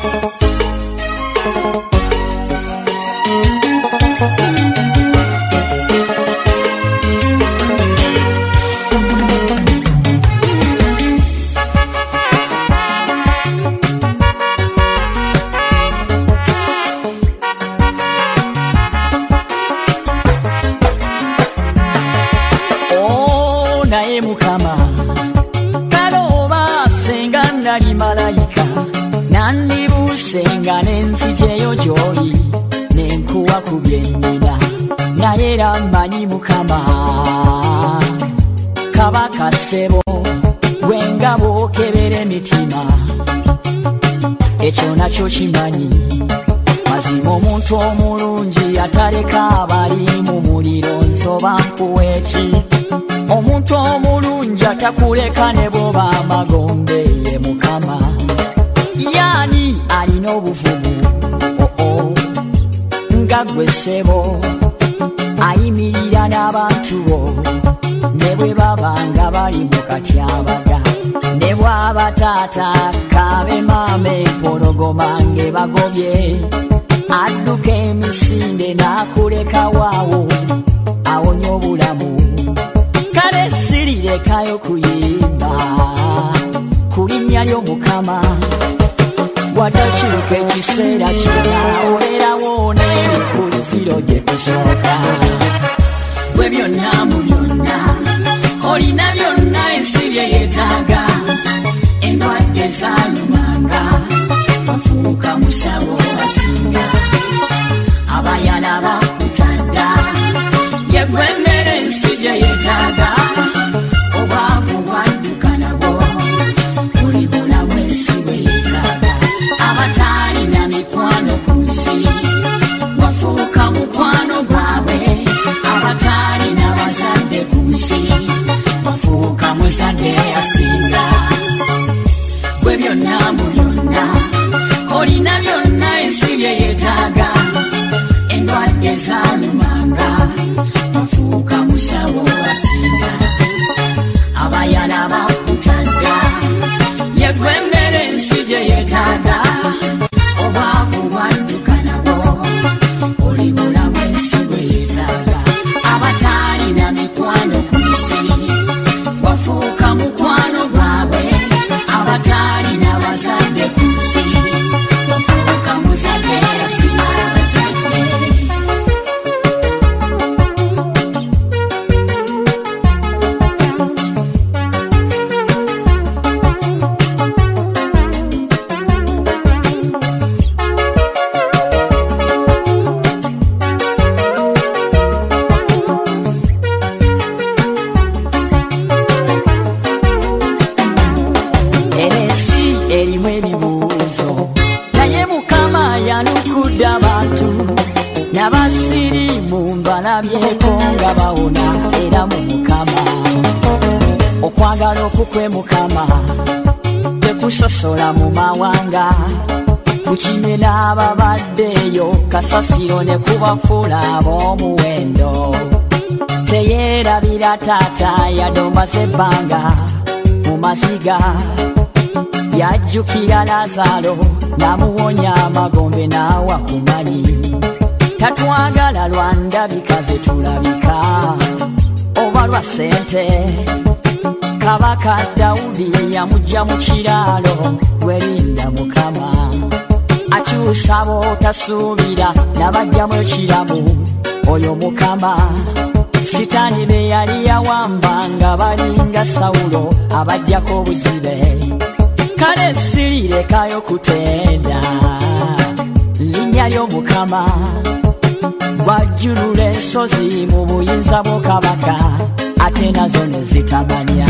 Mukama kaloba senga nali malaika nandibusenga nenzijeyo gyoli nenkuwa ku byenina naye era mmanyi Mukama kabaka ssebo gwenga bwokebera emitima ekyo nakyo kimanyi mazima omuntu omulungi ataleka abali mu muliro nsoba nkuweeki omuntu omulungi atakuleka ne bwoba amagombe ye Mukama yani alina obuvumu nga gwe ssebo ayimirira n'abantu bo ne bwe baba nga bali mu katyabaga ne bw'aba taata kabe maama empologoma ng'ebagobye adduka emisinde n'akuleka waawo awonya obulamu kale sirirekayo kuyimba ku linnya ly'Omukama wadde kiruka ekiseera kyonna olerawo n'ebikuziro gye tusooka bwe byonna mu byonna olina byonna ensi bye yeetaaga endwadde zaalumanga bafuuka musawo basinga abayala bakutadda yegwe emmere ensi gye yeetaaga obwavu bwadduka nabwo buli bulamu ensi bwe yeetaaga abataalina mikwano ku nsi wafuuka mukwano gwabwe abataalina bazadde ku nsi wafuuka muzadde asinga bwe byonna mu byonna olina byonna ensi bye yeetaaga endwadde zaalumanga bafuuka musawo asinga abayala bakutadda yegwe emmere ensi gye yeetaaga obwavu bwadduka nabwo oli bulamu ensi bwe yeetaaga abataalina mikwano ku nsi wafuuka mukwano gwabwe abataalina bazadde ku nsi wafuuka muzadde asinga abazadde ensi erimu ebibuuzo naye Mukama yanukudde abantu n'abasirimu mbalabyeko nga bawona era mu Mukama okwagala okukwe Mukama tekusosola mu mawanga kukinye n'ababaddeyo kasasiro ne kubafuula ab'omuwendo teyeerabira taata yadombaza ebbanga mu maziga yajjukira Lazaalo n'amuwonya amagombe n'awa kumanyi tatwagala lwa ndabika ze tulabika oba lwa ssente kabaka Dawudi yamugya mu kiraalo gwerinda Mukama akyusa b'otasuubira n'abajjamu ekiramu oyo Mukama sitaani be yali yawamba nga balinga Sawulo abajjako obuzibe kale sirirekayo kutenda linnya ly'Omukama bwajjulula ensozi mu buyinza bw'okabaka ate nazo ne zitamanya